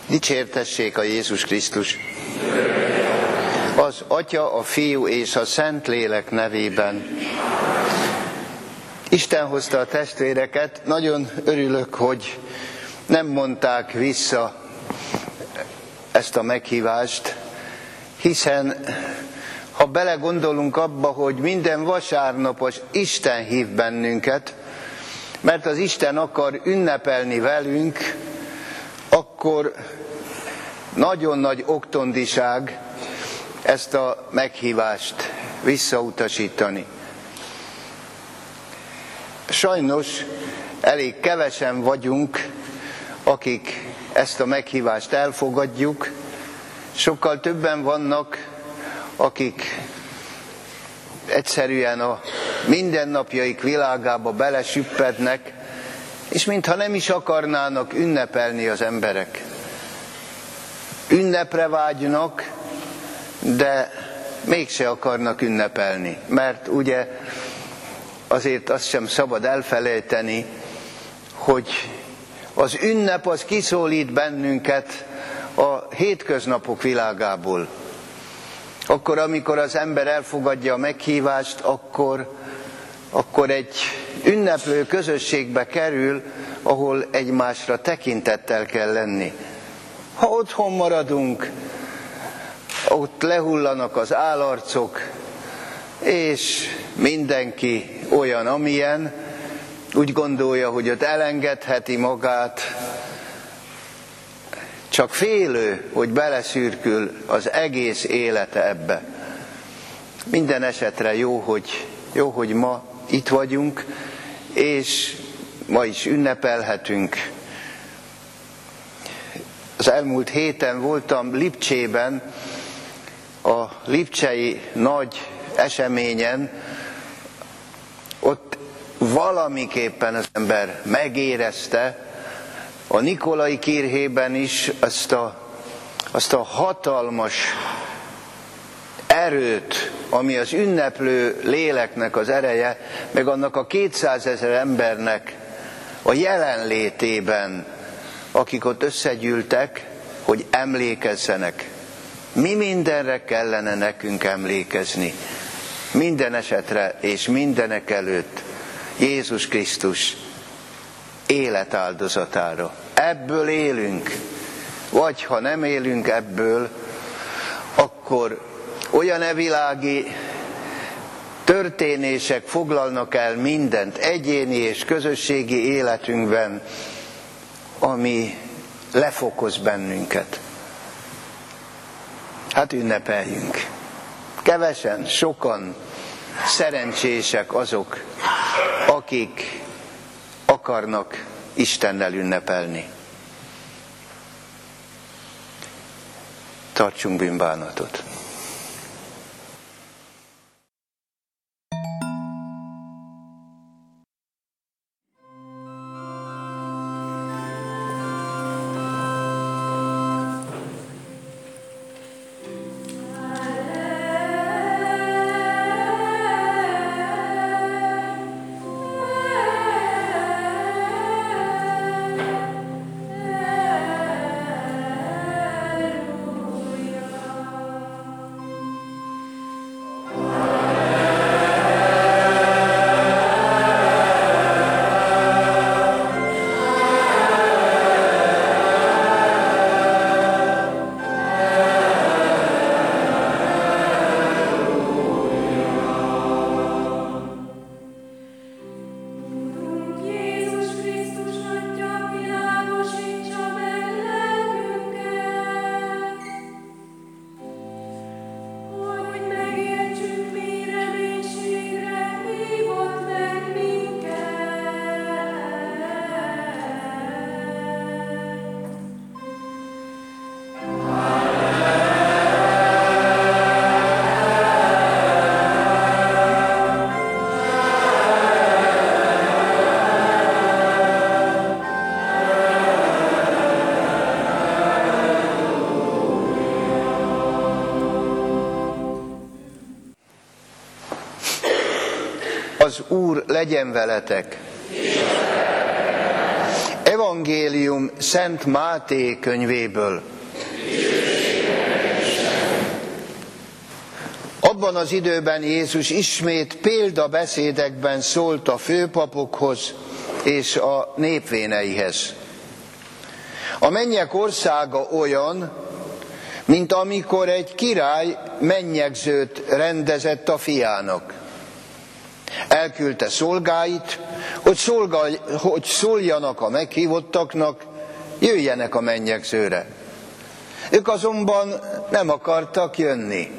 Dicsértessék a Jézus Krisztus! Az Atya, a Fiú és a Szentlélek nevében. Isten hozta a testvéreket, nagyon örülök, hogy nem mondták vissza ezt a meghívást, hiszen ha belegondolunk abba, hogy minden vasárnapos Isten hív bennünket, mert az Isten akar ünnepelni velünk, akkor nagyon nagy oktondiság ezt a meghívást visszautasítani. Sajnos elég kevesen vagyunk, akik ezt a meghívást elfogadjuk, sokkal többen vannak, akik egyszerűen a mindennapjaik világába belesüppednek, és mintha nem is akarnának ünnepelni az emberek. Ünnepre vágynak, de mégse akarnak ünnepelni, mert ugye azért azt sem szabad elfelejteni, hogy az ünnep az kiszólít bennünket a hétköznapok világából. Akkor, amikor az ember elfogadja a meghívást, akkor egy ünneplő közösségbe kerül, ahol egymásra tekintettel kell lenni. Ha otthon maradunk, ott lehullanak az állarcok, és mindenki olyan, amilyen, úgy gondolja, hogy ott elengedheti magát, csak félő, hogy beleszürkül az egész élete ebbe. Minden esetre jó, hogy ma itt vagyunk, és ma is ünnepelhetünk. Az elmúlt héten voltam Lipcsében, a lipcsei nagy eseményen, ott valamiképpen az ember megérezte, a Nikolai Kirhében is azt a hatalmas erőt, ami az ünneplő léleknek az ereje, meg annak a 200 000 embernek a jelenlétében, akik ott összegyűltek, hogy emlékezzenek. Mi mindenre kellene nekünk emlékezni? Minden esetre és mindenek előtt Jézus Krisztus életáldozatára. Ebből élünk, vagy ha nem élünk ebből, akkor olyan evilági történések foglalnak el mindent egyéni és közösségi életünkben, ami lefokoz bennünket. Hát ünnepeljünk. Kevesen, sokan, szerencsések azok, akik akarnak Istennel ünnepelni. Tartsunk bűnbánatot. Az Úr legyen veletek. evangélium Szent Máté könyvéből. Abban az időben Jézus ismét példabeszédekben szólt a főpapokhoz és a népvéneihez. A mennyek országa olyan, mint amikor egy király mennyegzőt rendezett a fiának. Elküldte szolgáit, hogy szóljanak a meghívottaknak, jöjjenek a mennyegzőre. Ők azonban nem akartak jönni.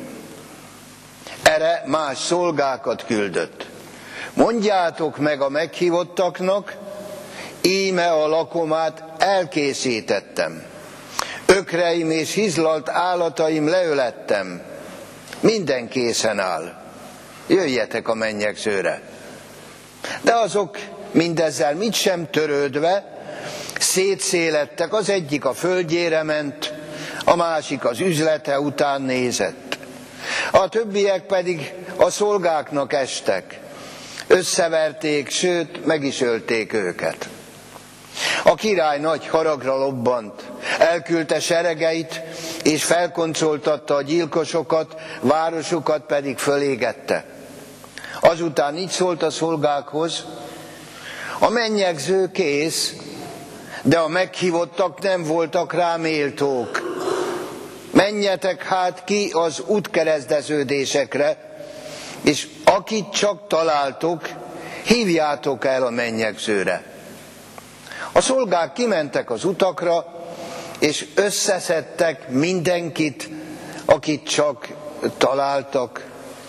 Erre más szolgákat küldött. Mondjátok meg a meghívottaknak, íme a lakomát elkészítettem. Ökreim és hizlalt állataim leölettem. Minden készen áll. Jöjjetek a mennyegzőre. De azok mindezzel mit sem törődve, szétszélettek, az egyik a földjére ment, a másik az üzlete után nézett. A többiek pedig a szolgáknak estek. Összeverték, sőt, meg is ölték őket. A király nagy haragra lobbant, elküldte seregeit, és felkoncoltatta a gyilkosokat, városokat pedig fölégette. Azután így szólt a szolgákhoz: a mennyegző kész, de a meghívottak nem voltak rá méltók. Menjetek hát ki az útkereszteződésekre, és akit csak találtok, hívjátok el a mennyegzőre. A szolgák kimentek az utakra, és összeszedtek mindenkit, akit csak találtak,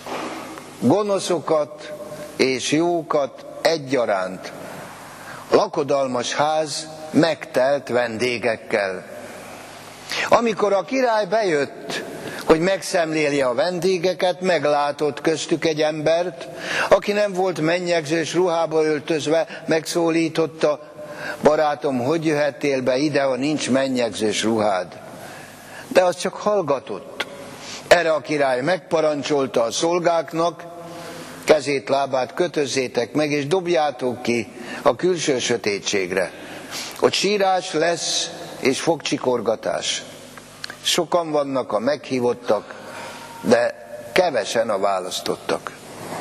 gonoszokat és jókat egyaránt. Lakodalmas ház megtelt vendégekkel. Amikor a király bejött, hogy megszemlélje a vendégeket, meglátott köztük egy embert, aki nem volt mennyegzős ruhába öltözve, megszólította: barátom, hogy jöhettél be ide, ha nincs mennyegzős ruhád? De az csak hallgatott. Erre a király megparancsolta a szolgáknak: kezét, lábát kötözzétek meg, és dobjátok ki a külső sötétségre. Ott sírás lesz, és fogcsikorgatás. Sokan vannak a meghívottak, de kevesen a választottak.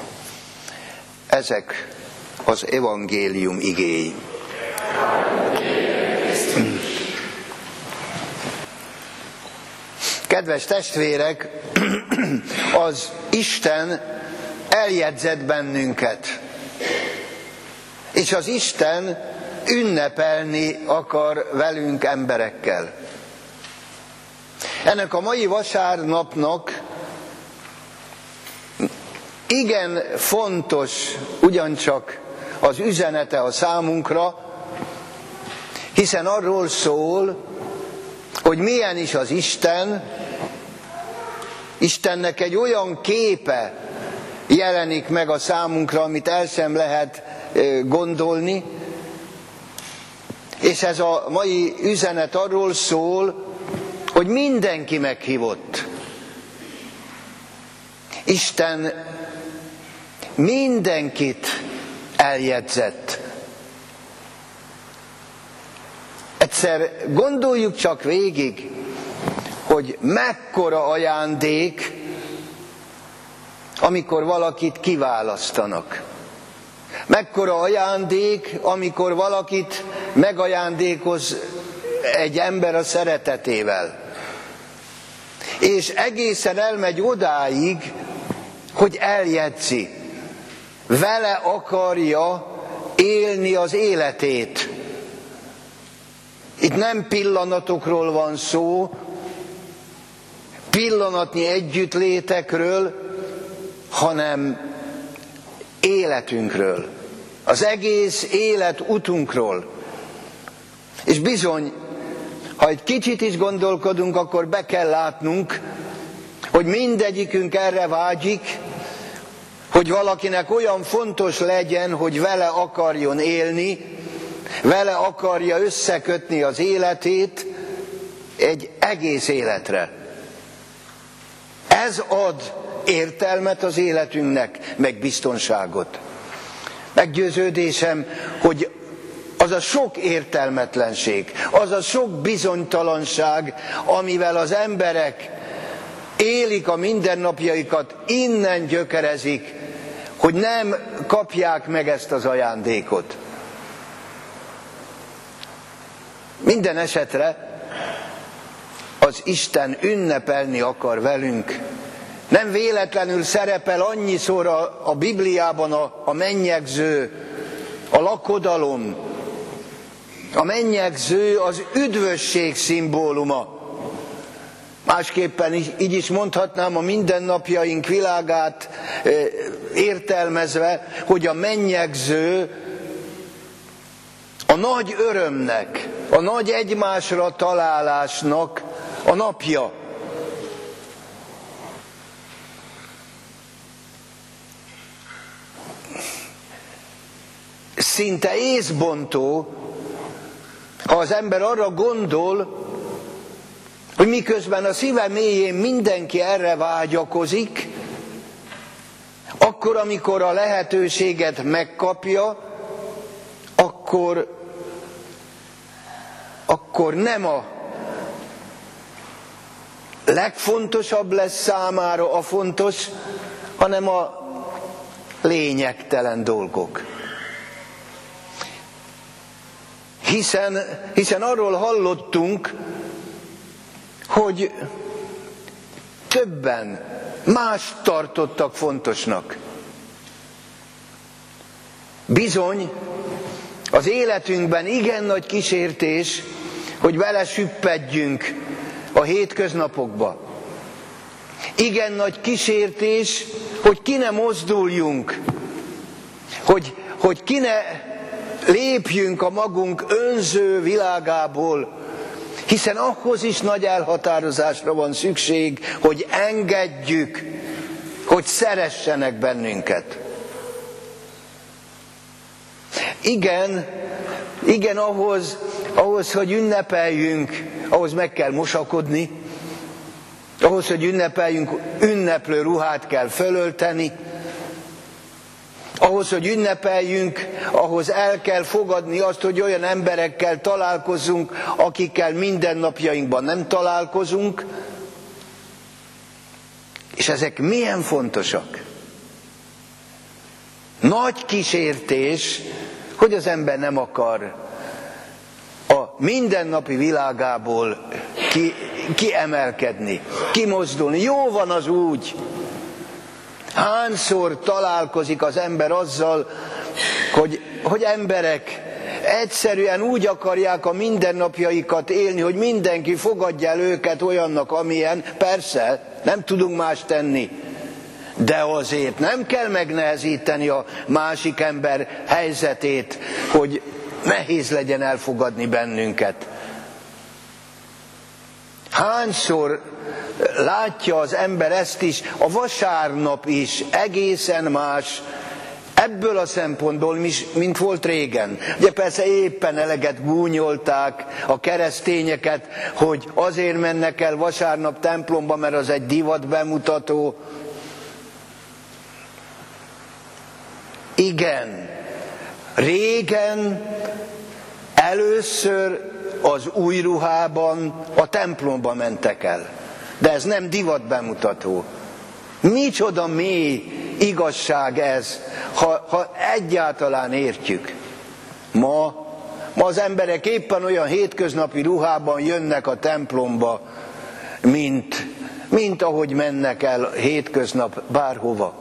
Ezek az evangélium igéi. Kedves testvérek, az Isten eljegyzett bennünket, és az Isten ünnepelni akar velünk, emberekkel. Ennek a mai vasárnapnak igen fontos ugyancsak az üzenete a számunkra, hiszen arról szól, hogy milyen is az Isten. Istennek egy olyan képe jelenik meg a számunkra, amit el sem lehet gondolni, és ez a mai üzenet arról szól, hogy mindenki meghívott. Isten mindenkit eljegyzett. Egyszer gondoljuk csak végig, hogy mekkora ajándék, amikor valakit kiválasztanak. Mekkora ajándék, amikor valakit megajándékoz egy ember a szeretetével. És egészen elmegy odáig, hogy eljegyzi. Vele akarja élni az életét. Itt nem pillanatokról van szó, pillanatnyi együttlétekről, hanem életünkről. Az egész életutunkról. És bizony, ha egy kicsit is gondolkodunk, akkor be kell látnunk, hogy mindegyikünk erre vágyik, hogy valakinek olyan fontos legyen, hogy vele akarjon élni, vele akarja összekötni az életét egy egész életre. Ez ad értelmet az életünknek, meg biztonságot. Meggyőződésem, hogy az a sok értelmetlenség, az a sok bizonytalanság, amivel az emberek élik a mindennapjaikat, innen gyökerezik, hogy nem kapják meg ezt az ajándékot. Minden esetre az Isten ünnepelni akar velünk. Nem véletlenül szerepel annyiszor a Bibliában a mennyegző, a lakodalom. A mennyegző az üdvösség szimbóluma. Másképpen így is mondhatnám a mindennapjaink világát értelmezve, hogy a mennyegző a nagy örömnek, a nagy egymásra találásnak a napja. Szinte észbontó, ha az ember arra gondol, hogy miközben a szíve mélyén mindenki erre vágyakozik, akkor, amikor a lehetőséget megkapja, akkor nem a legfontosabb lesz számára a fontos, hanem a lényegtelen dolgok. Hiszen arról hallottunk, hogy többen mást tartottak fontosnak. Bizony, az életünkben igen nagy kísértés, hogy belesüppedjünk a hétköznapokba. Igen nagy kísértés, hogy ki ne mozduljunk, hogy ki ne lépjünk a magunk önző világából, hiszen ahhoz is nagy elhatározásra van szükség, hogy engedjük, hogy szeressenek bennünket. Igen, ahhoz, hogy ünnepeljünk, ahhoz meg kell mosakodni, ahhoz, hogy ünnepeljünk, ünneplő ruhát kell fölölteni, ahhoz, hogy ünnepeljünk, ahhoz el kell fogadni azt, hogy olyan emberekkel találkozzunk, akikkel mindennapjainkban nem találkozunk, és ezek milyen fontosak. Nagy kísértés, hogy az ember nem akar a mindennapi világából kiemelkedni, kimozdulni. Jó van az úgy. Hányszor találkozik az ember azzal, hogy emberek egyszerűen úgy akarják a mindennapjaikat élni, hogy mindenki fogadja el őket olyannak, amilyen. Persze, nem tudunk más tenni, de azért nem kell megnehezíteni a másik ember helyzetét, hogy nehéz legyen elfogadni bennünket. Hányszor látja az ember ezt is, a vasárnap is egészen más ebből a szempontból, mint volt régen. Ugye persze éppen eleget gúnyolták a keresztényeket, hogy azért mennek el vasárnap templomba, mert az egy divatbemutató. Igen, régen először az új ruhában a templomba mentek el. De ez nem divatbemutató. Micsoda mély igazság ez, ha egyáltalán értjük. Ma az emberek éppen olyan hétköznapi ruhában jönnek a templomba, mint ahogy mennek el hétköznap bárhova.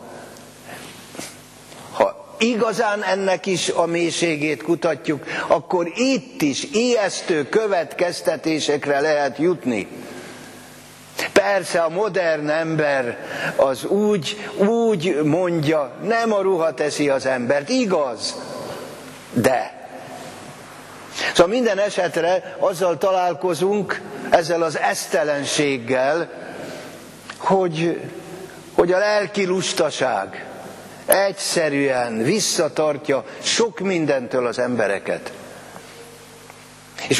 Ha igazán ennek is a mélységét kutatjuk, akkor itt is ijesztő következtetésekre lehet jutni. Persze a modern ember az úgy mondja, nem a ruha teszi az embert, igaz, de. Szóval minden esetre azzal találkozunk, ezzel az esztelenséggel, hogy a lelki lustaság egyszerűen visszatartja sok mindentől az embereket. És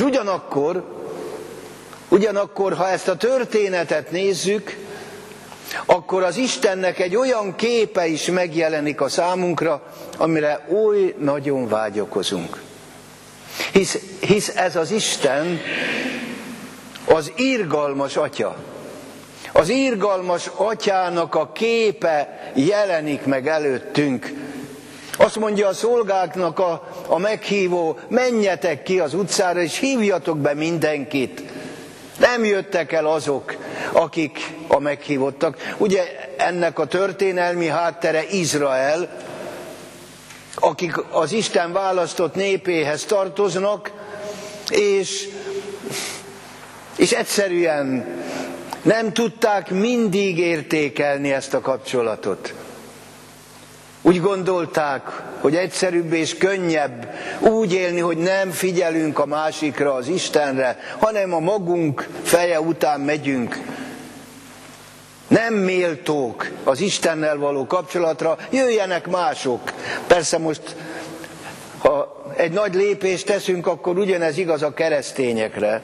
ugyanakkor, ha ezt a történetet nézzük, akkor az Istennek egy olyan képe is megjelenik a számunkra, amire oly nagyon vágyakozunk. hisz ez az Isten az irgalmas Atya. Az irgalmas Atyának a képe jelenik meg előttünk. Azt mondja a szolgáknak a meghívó, menjetek ki az utcára, és hívjatok be mindenkit. Nem jöttek el azok, akik a meghívottak. Ugye ennek a történelmi háttere Izrael, akik az Isten választott népéhez tartoznak, és egyszerűen nem tudták mindig értékelni ezt a kapcsolatot. Úgy gondolták, hogy egyszerűbb és könnyebb úgy élni, hogy nem figyelünk a másikra, az Istenre, hanem a magunk feje után megyünk. Nem méltók az Istennel való kapcsolatra, jöjjenek mások. Persze most, ha egy nagy lépést teszünk, akkor ugyanez igaz a keresztényekre.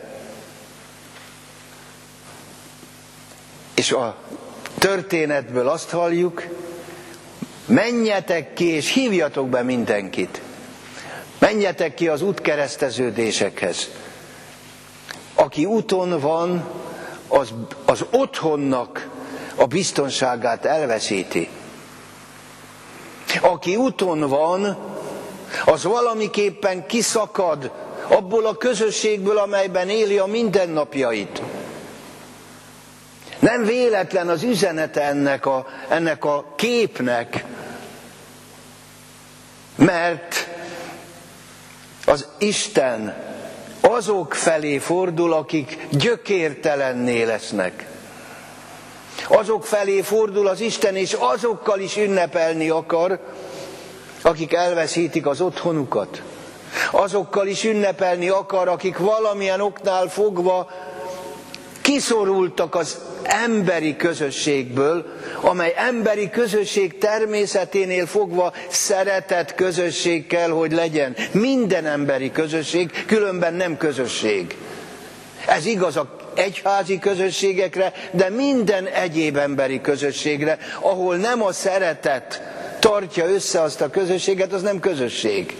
És a történetből azt halljuk, menjetek ki és hívjatok be mindenkit. Menjetek ki az útkereszteződésekhez. Aki úton van, az otthonnak a biztonságát elveszíti. Aki úton van, az valamiképpen kiszakad abból a közösségből, amelyben éli a mindennapjait. Nem véletlen az üzenete ennek a képnek, mert az Isten azok felé fordul, akik gyökértelenné lesznek. Azok felé fordul az Isten, és azokkal is ünnepelni akar, akik elveszítik az otthonukat. Azokkal is ünnepelni akar, akik valamilyen oknál fogva kiszorultak az emberi közösségből, amely emberi közösség természeténél fogva szeretett közösség kell, hogy legyen. Minden emberi közösség, különben nem közösség. Ez igaz az egyházi közösségekre, de minden egyéb emberi közösségre, ahol nem a szeretet tartja össze azt a közösséget, az nem közösség.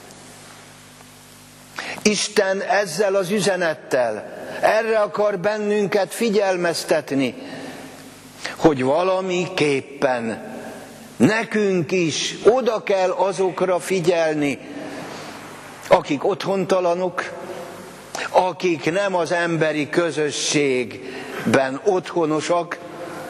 Isten ezzel az üzenettel erre akar bennünket figyelmeztetni, hogy valamiképpen nekünk is oda kell azokra figyelni, akik otthontalanok, akik nem az emberi közösségben otthonosak.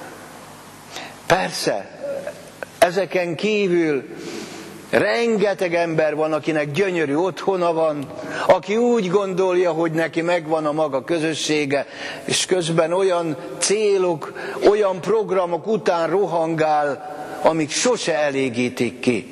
Persze, ezeken kívül rengeteg ember van, akinek gyönyörű otthona van, aki úgy gondolja, hogy neki megvan a maga közössége, és közben olyan célok, olyan programok után rohangál, amik sose elégítik ki.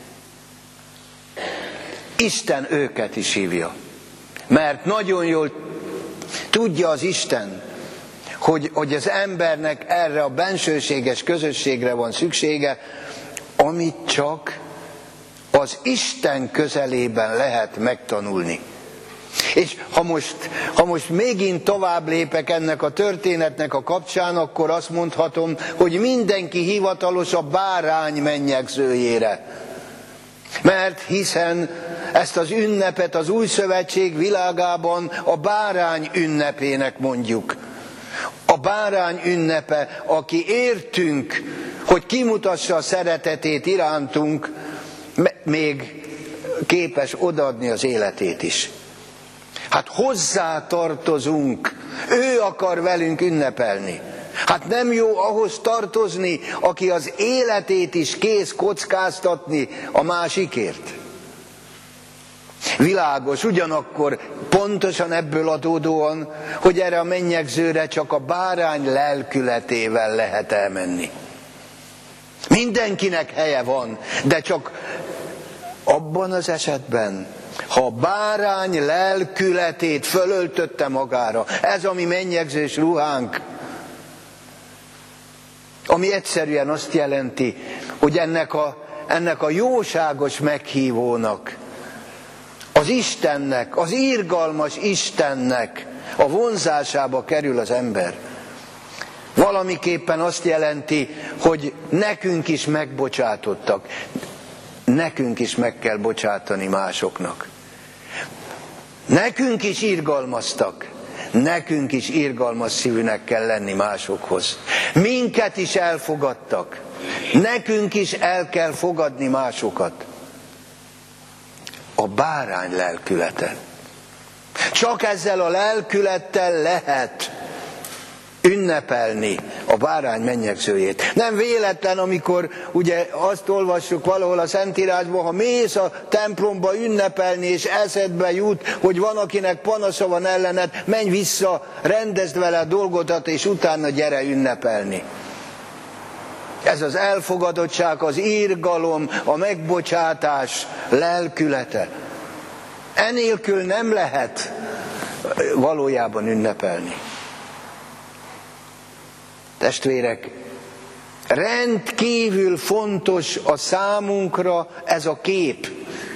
Isten őket is hívja. Mert nagyon jól tudja az Isten, hogy az embernek erre a bensőséges közösségre van szüksége, amit csak az Isten közelében lehet megtanulni. És ha most megint tovább lépek ennek a történetnek a kapcsán, akkor azt mondhatom, hogy mindenki hivatalos a bárány mennyegzőjére. Mert hiszen ezt az ünnepet az Új Szövetség világában a bárány ünnepének mondjuk. A bárány ünnepe, aki értünk, hogy kimutassa a szeretetét irántunk, még képes odaadni az életét is. Hát hozzá tartozunk, ő akar velünk ünnepelni. Hát nem jó ahhoz tartozni, aki az életét is kész kockáztatni a másikért. Világos, ugyanakkor pontosan ebből adódóan, hogy erre a mennyegzőre csak a bárány lelkületével lehet elmenni. Mindenkinek helye van, de csak abban az esetben, ha a bárány lelkületét fölöltötte magára, ez a mi mennyegzős ruhánk, ami egyszerűen azt jelenti, hogy ennek a jóságos meghívónak, az Istennek, az irgalmas Istennek a vonzásába kerül az ember. Valamiképpen azt jelenti, hogy nekünk is megbocsátottak. Nekünk is meg kell bocsátani másoknak. Nekünk is irgalmaztak. Nekünk is irgalmas szívűnek kell lenni másokhoz. Minket is elfogadtak. Nekünk is el kell fogadni másokat. A bárány lelkülete. Csak ezzel a lelkülettel lehet ünnepelni a bárány mennyegzőjét. Nem véletlen, amikor ugye azt olvassuk valahol a Szentírásban, ha mész a templomba ünnepelni, és eszedbe jut, hogy van, akinek panasza van ellened, menj vissza, rendezd vele a dolgodat, és utána gyere ünnepelni. Ez az elfogadottság, az irgalom, a megbocsátás lelkülete. Enélkül nem lehet valójában ünnepelni. Testvérek, rendkívül fontos a számunkra ez a kép.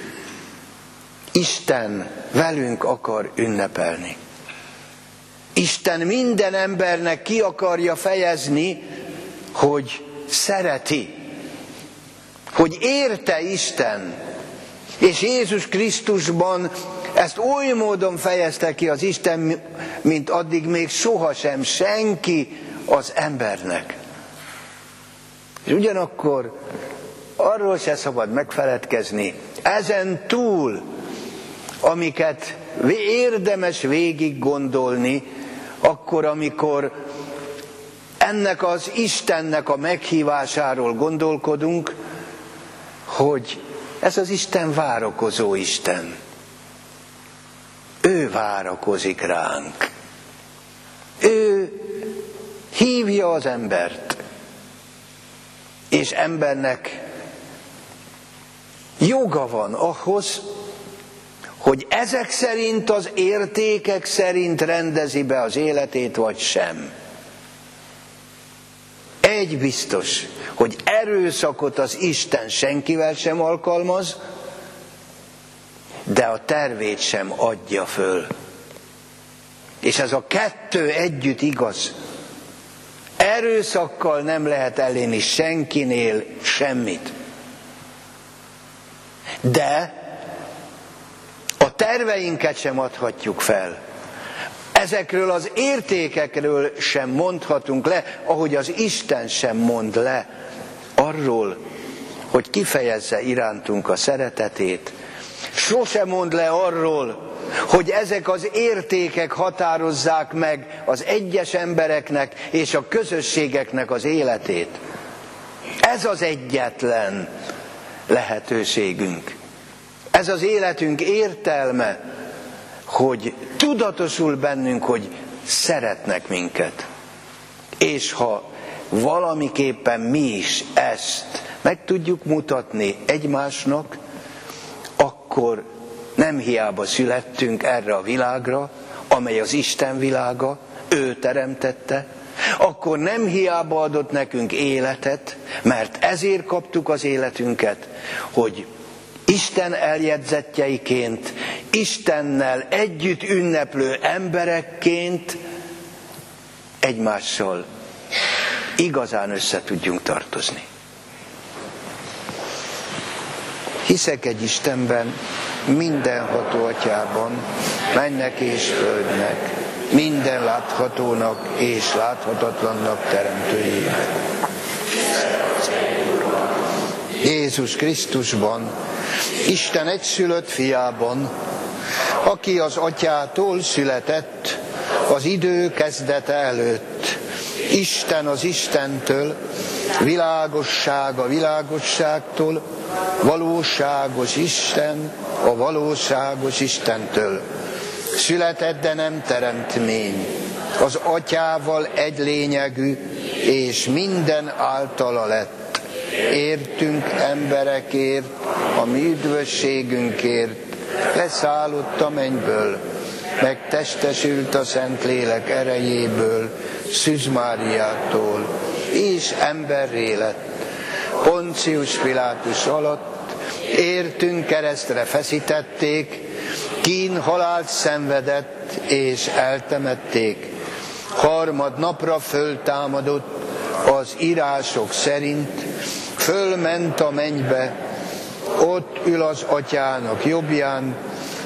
Isten velünk akar ünnepelni. Isten minden embernek ki akarja fejezni, hogy szereti, hogy érte Isten, és Jézus Krisztusban ezt oly módon fejezte ki az Isten, mint addig még sohasem senki az embernek. És ugyanakkor arról se szabad megfeledkezni, ezen túl, amiket érdemes végig gondolni, akkor, amikor ennek az Istennek a meghívásáról gondolkodunk, hogy ez az Isten várakozó Isten. Ő várakozik ránk. Ő hívja az embert. És embernek joga van ahhoz, hogy ezek szerint, az értékek szerint rendezi be az életét, vagy sem. Egy biztos, hogy erőszakot az Isten senkivel sem alkalmaz, de a tervét sem adja föl. És ez a kettő együtt igaz. Erőszakkal nem lehet elérni senkinél semmit. De a terveinket sem adhatjuk fel. Ezekről az értékekről sem mondhatunk le, ahogy az Isten sem mond le arról, hogy kifejezze irántunk a szeretetét. Sose mond le arról, hogy ezek az értékek határozzák meg az egyes embereknek és a közösségeknek az életét. Ez az egyetlen lehetőségünk. Ez az életünk értelme, hogy tudatosul bennünk, hogy szeretnek minket. És ha valamiképpen mi is ezt meg tudjuk mutatni egymásnak, akkor nem hiába születtünk erre a világra, amely az Isten világa, ő teremtette, akkor nem hiába adott nekünk életet, mert ezért kaptuk az életünket, hogy Isten eljegyzettjeiként, Istennel együtt ünneplő emberekként egymással igazán össze tudjunk tartozni. Hiszek egy Istenben, mindenható Atyában, mennek és földnek, minden láthatónak és láthatatlannak teremtőjében. Jézus Krisztusban, Isten egyszülött fiában, aki az Atyától született az idő kezdete előtt, Isten az Istentől, világosság a világosságtól, valóságos Isten a valóságos Istentől. Született, de nem teremtmény, az Atyával egy lényegű, és minden általa lett. Értünk emberekért, a mi üdvösségünkért, leszállott a mennyből, megtestesült a Szentlélek erejéből, Szűz Máriától, és emberré lett. Poncius Pilátus alatt értünk keresztre feszítették, kín halált szenvedett, és eltemették. Harmadnapra föltámadott az írások szerint, fölment a mennybe, ott ül az Atyának jobbján,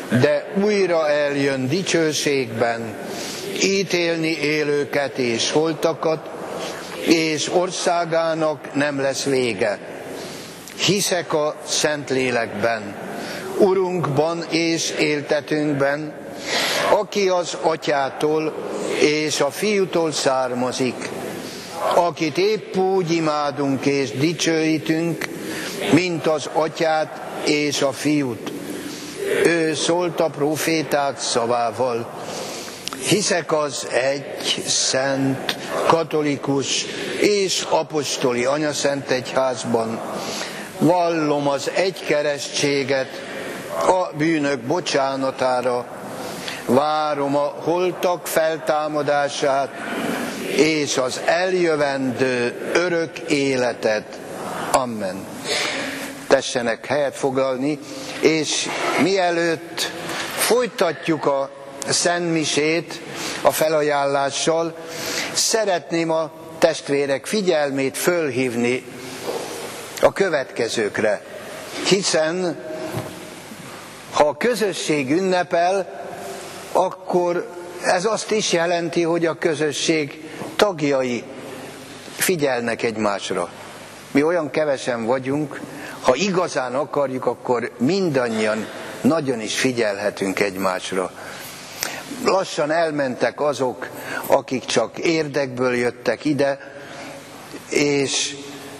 de újra eljön dicsőségben, ítélni élőket és holtakat, és országának nem lesz vége. Hiszek a Szentlélekben, Urunkban és éltetünkben, aki az Atyától és a Fiútól származik, akit épp úgy imádunk és dicsőítünk, mint az Atyát és a Fiút. Ő szólt a próféták szavával. Hiszek az egy, szent, katolikus és apostoli anyaszent egyházban. Vallom az egy keresztséget a bűnök bocsánatára. Várom a holtak feltámadását és az eljövendő örök életet. Amen. Tessenek helyet foglalni, és mielőtt folytatjuk a szentmisét a felajánlással, szeretném a testvérek figyelmét fölhívni a következőkre. Hiszen ha a közösség ünnepel, akkor ez azt is jelenti, hogy a közösség tagjai figyelnek egymásra. Mi olyan kevesen vagyunk, ha igazán akarjuk, akkor mindannyian nagyon is figyelhetünk egymásra. Lassan elmentek azok, akik csak érdekből jöttek ide, és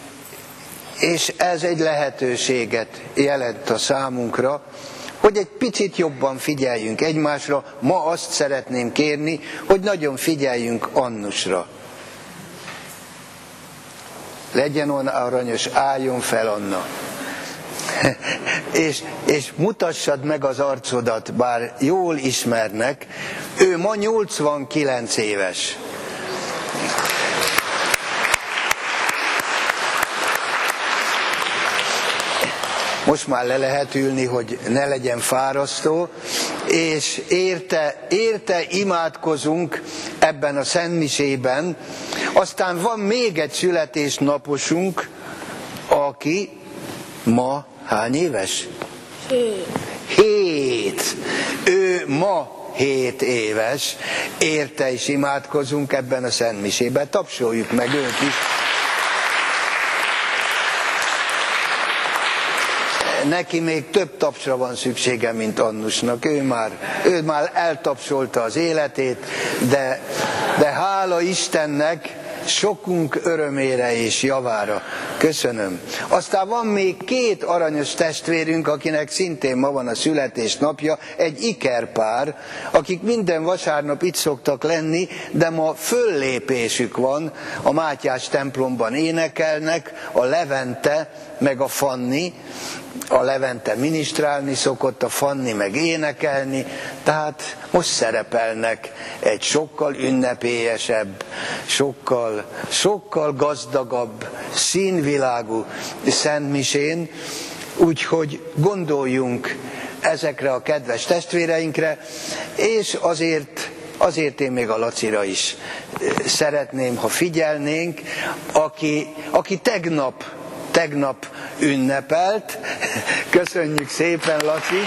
ez egy lehetőséget jelent a számunkra, hogy egy picit jobban figyeljünk egymásra. Ma azt szeretném kérni, hogy nagyon figyeljünk Annusra. Legyen olyan aranyos, álljon fel, Anna. és mutassad meg az arcodat, bár jól ismernek. Ő ma 89 éves. Most már le lehet ülni, hogy ne legyen fárasztó, és érte imádkozunk ebben a szentmisében. Aztán van még egy születésnaposunk, aki ma hány éves? 7. Ő ma 7 éves. Érte is imádkozunk ebben a szentmisében. Tapsoljuk meg őt is. Neki még több tapsra van szüksége, mint Annusnak. Ő már eltapsolta az életét, de hála Istennek, sokunk örömére és javára. Köszönöm. Aztán van még 2 aranyos testvérünk, akinek szintén ma van a születésnapja, egy ikerpár, akik minden vasárnap itt szoktak lenni, de ma föllépésük van, a Mátyás templomban énekelnek, a Levente meg a Fanni. A Levente minisztrálni szokott, a Fanni meg énekelni, tehát most szerepelnek egy sokkal ünnepélyesebb, sokkal gazdagabb, színvilágú szentmisén, úgyhogy gondoljunk ezekre a kedves testvéreinkre, és azért én még a Lacira is szeretném, ha figyelnénk, aki tegnap ünnepelt. Köszönjük szépen, Laci!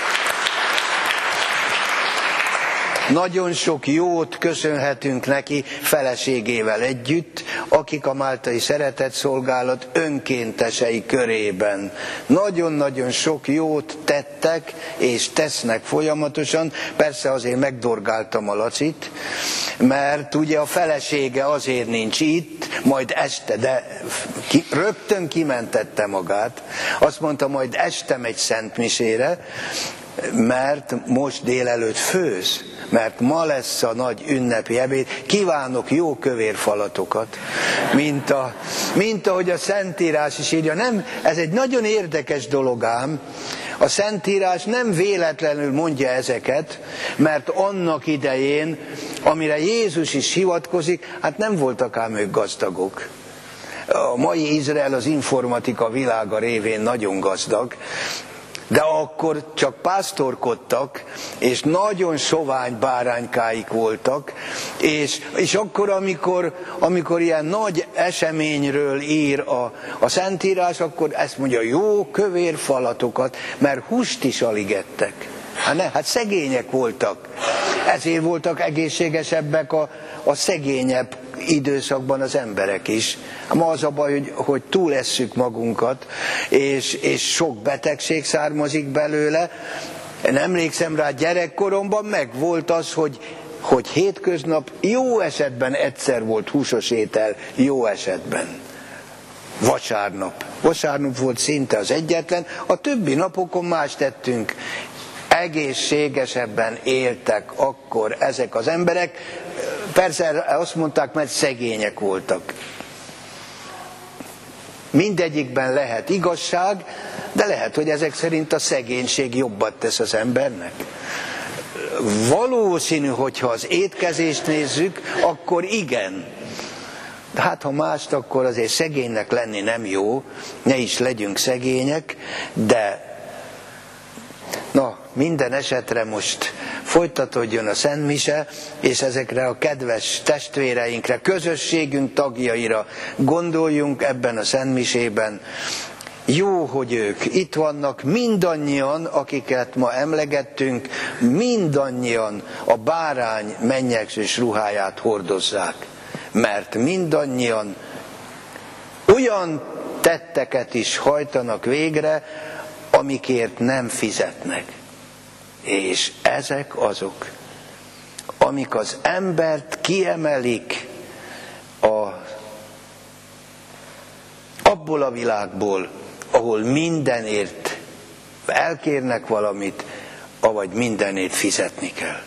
Nagyon sok jót köszönhetünk neki feleségével együtt, akik a Máltai Szeretetszolgálat önkéntesei körében. Nagyon-nagyon sok jót tettek és tesznek folyamatosan. Persze azért megdorgáltam a Lacit, mert ugye a felesége azért nincs itt, majd este, de rögtön kimentette magát. Azt mondta, majd este megy szentmisére, mert most délelőtt főz, mert ma lesz a nagy ünnepi ebéd. Kívánok jó kövér falatokat, mint ahogy a Szentírás is írja. Nem, ez egy nagyon érdekes dolog ám. A Szentírás nem véletlenül mondja ezeket, mert annak idején, amire Jézus is hivatkozik, hát nem voltak ám ők gazdagok. A mai Izrael az informatika világa révén nagyon gazdag, de akkor csak pásztorkodtak, és nagyon sovány báránykáik voltak, és akkor, amikor ilyen nagy eseményről ír a Szentírás, akkor ezt mondja, jó kövér falatokat, mert húst is alig ettek. Hát szegények voltak. Ezért voltak egészségesebbek a szegényebb időszakban az emberek is. Ma az a baj, hogy túlesszük magunkat, és sok betegség származik belőle. Én emlékszem rá, gyerekkoromban meg volt az, hogy hétköznap jó esetben egyszer volt húsos étel, jó esetben. Vasárnap volt szinte az egyetlen, a többi napokon más tettünk. Egészségesebben éltek akkor ezek az emberek, persze azt mondták, mert szegények voltak. Mindegyikben lehet igazság, de lehet, hogy ezek szerint a szegénység jobbat tesz az embernek. Valószínű, hogyha az étkezést nézzük, akkor igen. De hát ha mást, akkor azért szegénynek lenni nem jó, ne is legyünk szegények, de minden esetre most folytatódjon a szentmise, és ezekre a kedves testvéreinkre, közösségünk tagjaira gondoljunk ebben a szentmisében. Jó, hogy ők itt vannak, mindannyian, akiket ma emlegettünk, mindannyian a bárány mennyegzős ruháját hordozzák, mert mindannyian olyan tetteket is hajtanak végre, amikért nem fizetnek. És ezek azok, amik az embert kiemelik abból a világból, ahol mindenért elkérnek valamit, avagy mindenért fizetni kell.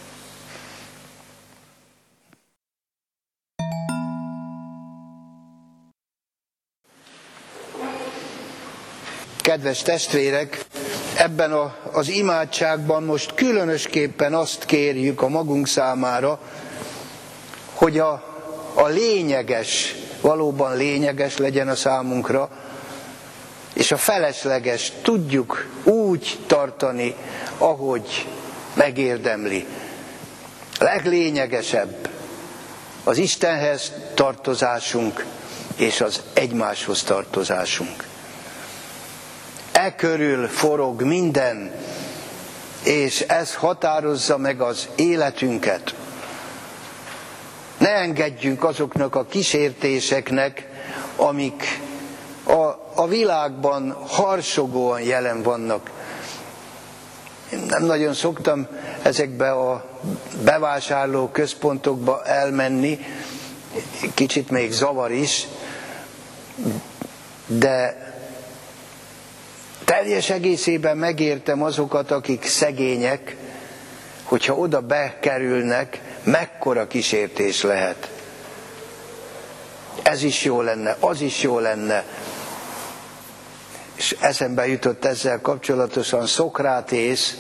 Kedves testvérek, ebben az imádságban most különösképpen azt kérjük a magunk számára, hogy a lényeges, valóban lényeges legyen a számunkra, és a felesleges tudjuk úgy tartani, ahogy megérdemli. Leglényegesebb az Istenhez tartozásunk és az egymáshoz tartozásunk. E körül forog minden, és ez határozza meg az életünket. Ne engedjünk azoknak a kísértéseknek, amik a világban harsogóan jelen vannak. Én nem nagyon szoktam ezekbe a bevásárló központokba elmenni, kicsit még zavar is, de teljes egészében megértem azokat, akik szegények, hogyha oda bekerülnek, mekkora kísértés lehet. Ez is jó lenne, az is jó lenne. És eszembe jutott ezzel kapcsolatosan Szokratész,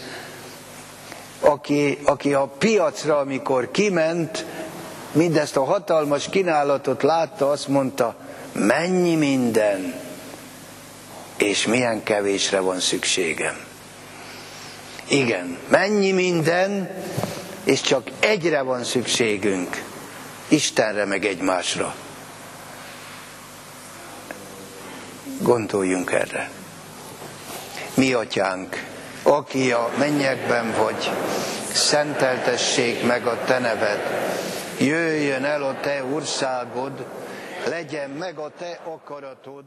aki a piacra, amikor kiment, mindezt a hatalmas kínálatot látta, azt mondta, mennyi minden, és milyen kevésre van szükségem. Igen, mennyi minden, és csak egyre van szükségünk, Istenre meg egymásra. Gondoljunk erre. Mi atyánk, aki a mennyekben vagy, szenteltessék meg a te neved, jöjjön el a te országod, legyen meg a te akaratod.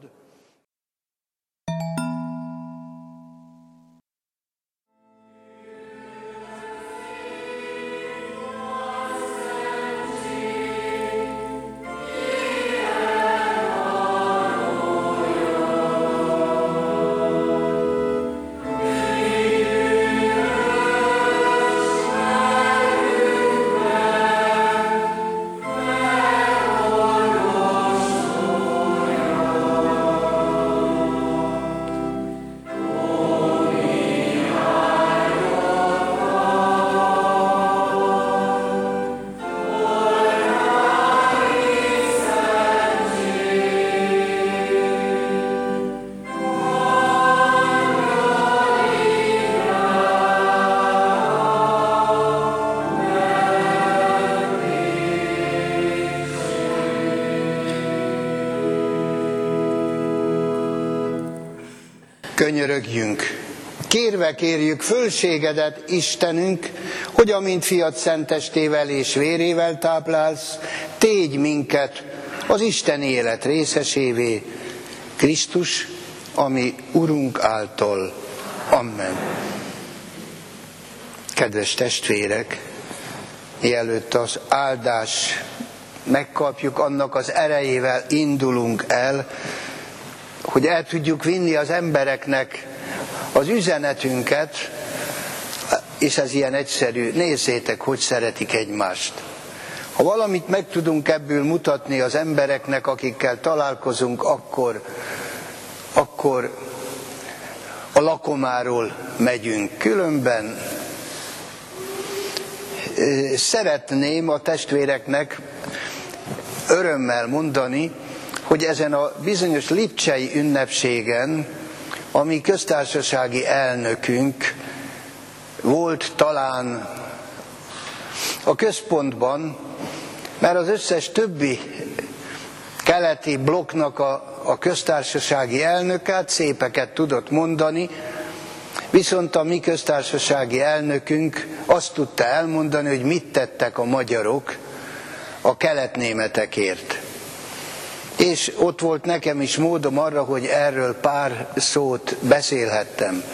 Könyörögjünk, Kérve kérjük fölségedet, Istenünk, hogy amint fiad szentestével és vérével táplálsz, tégy minket az Isten élet részesévé, Krisztus, ami Urunk által. Amen. Kedves testvérek, mielőtt az áldás megkapjuk, annak az erejével indulunk el, hogy el tudjuk vinni az embereknek az üzenetünket, és ez ilyen egyszerű. Nézzétek, hogy szeretik egymást. Ha valamit meg tudunk ebből mutatni az embereknek, akikkel találkozunk, akkor a lakomáról megyünk. Különben szeretném a testvéreknek örömmel mondani, hogy ezen a bizonyos lipcsei ünnepségen, ami köztársasági elnökünk volt talán a központban, mert az összes többi keleti blokknak a köztársasági elnökát szépeket tudott mondani, viszont a mi köztársasági elnökünk azt tudta elmondani, hogy mit tettek a magyarok a keletnémetekért. És ott volt nekem is módom arra, hogy erről pár szót beszélhettem.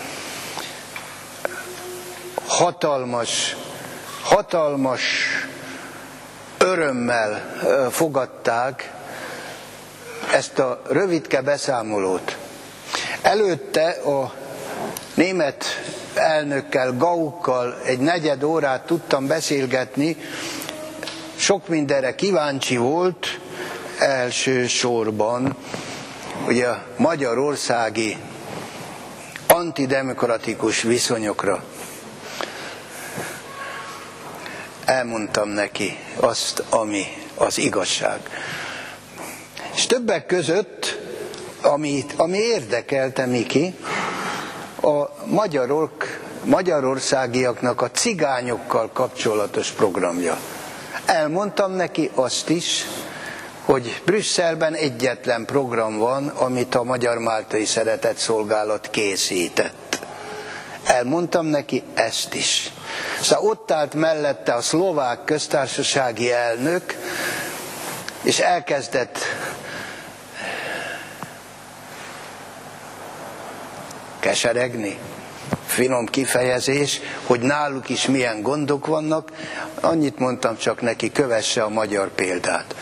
Hatalmas örömmel fogadták ezt a rövidke beszámolót. Előtte a német elnökkel, Gaukkal egy negyed órát tudtam beszélgetni, sok mindenre kíváncsi volt, elsősorban ugye a magyarországi antidemokratikus viszonyokra. Elmondtam neki azt, ami az igazság. És többek között, ami érdekelte Miki, a magyarországiaknak a cigányokkal kapcsolatos programja. Elmondtam neki azt is, hogy Brüsszelben egyetlen program van, amit a Magyar Máltai Szeretetszolgálat készített. Elmondtam neki ezt is. Szóval ott állt mellette a szlovák köztársasági elnök, és elkezdett keseregni, finom kifejezés, hogy náluk is milyen gondok vannak. Annyit mondtam csak neki, kövesse a magyar példát.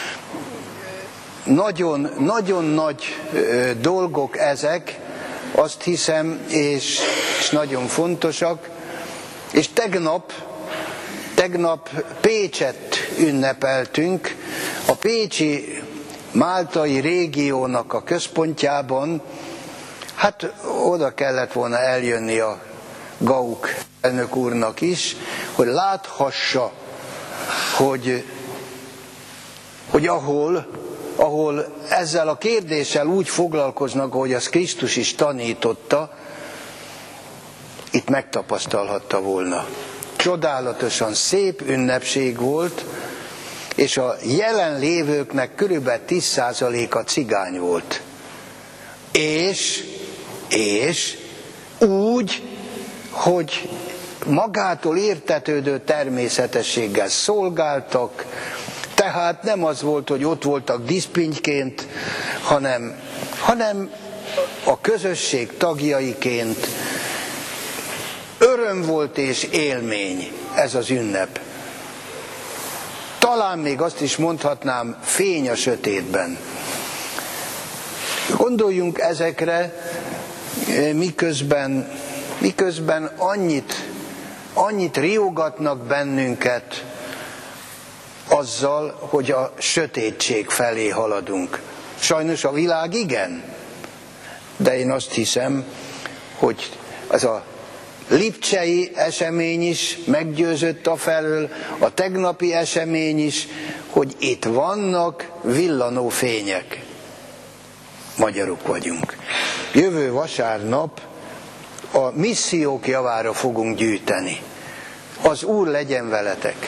Nagyon nagy dolgok ezek, azt hiszem, és nagyon fontosak. És tegnap Pécset ünnepeltünk, a pécsi máltai régiónak a központjában. Hát oda kellett volna eljönni a Gauck elnök úrnak is, hogy láthassa, hogy ahol ezzel a kérdéssel úgy foglalkoznak, ahogy az Krisztus is tanította, itt megtapasztalhatta volna. Csodálatosan szép ünnepség volt, és a jelenlévőknek körülbelül 10%-a cigány volt. És úgy, hogy magától értetődő természetességgel szolgáltak, tehát nem az volt, hogy ott voltak diszpintyként, hanem a közösség tagjaiként. Öröm volt és élmény ez az ünnep. Talán még azt is mondhatnám, fény a sötétben. Gondoljunk ezekre, miközben annyit riogatnak bennünket azzal, hogy a sötétség felé haladunk. Sajnos a világ igen, de én azt hiszem, hogy az a lipcsei esemény is meggyőzött afelől, a tegnapi esemény is, hogy itt vannak villanó fények. Magyarok vagyunk. Jövő vasárnap a missziók javára fogunk gyűjteni. Az Úr legyen veletek!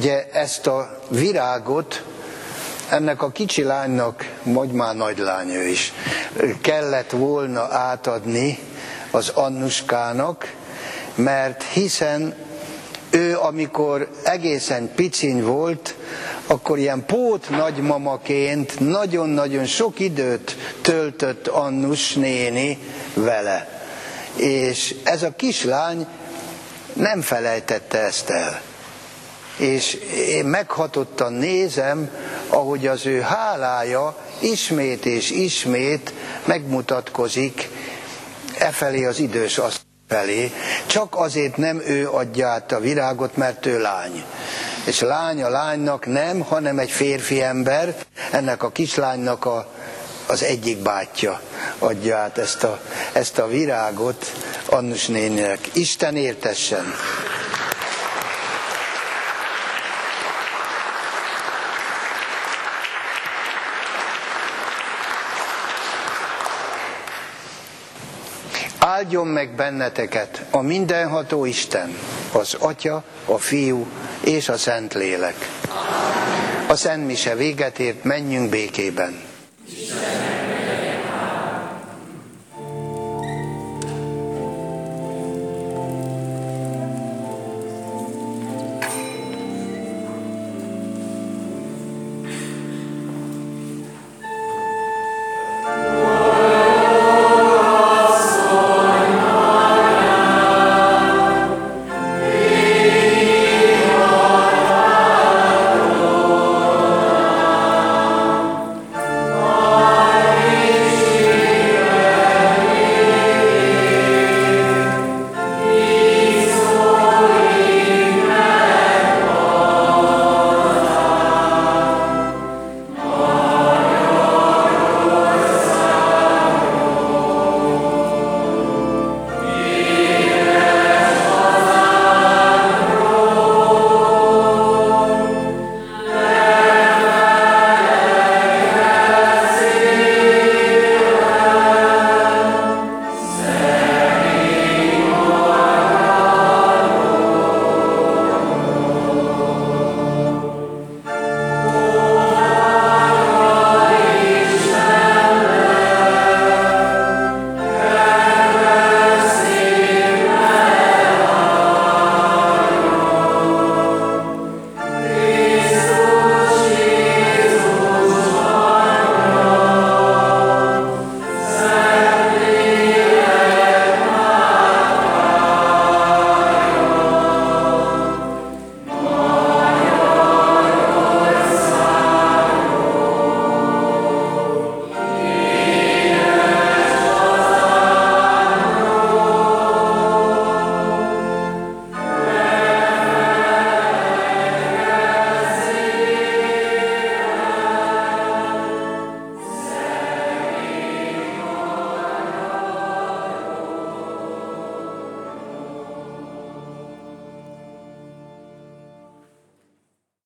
ugye ezt a virágot ennek a kicsi lánynak, vagy már nagylány ő is, kellett volna átadni az Annuskának, mert hiszen ő, amikor egészen piciny volt, akkor ilyen pót nagymamaként nagyon-nagyon sok időt töltött Annus néni vele. És ez a kislány nem felejtette ezt el. És én meghatottan nézem, ahogy az ő hálája ismét és ismét megmutatkozik efelé az idős asszony felé. Csak azért nem ő adja át a virágot, mert ő lány. És lány a lánynak nem, hanem egy férfi ember, ennek a kislánynak az egyik bátyja adja át ezt a virágot Annus néninek. Isten értessen! Áldjon meg benneteket a mindenható Isten, az Atya, a Fiú és a Szentlélek. A Szent Mise véget ért, menjünk békében.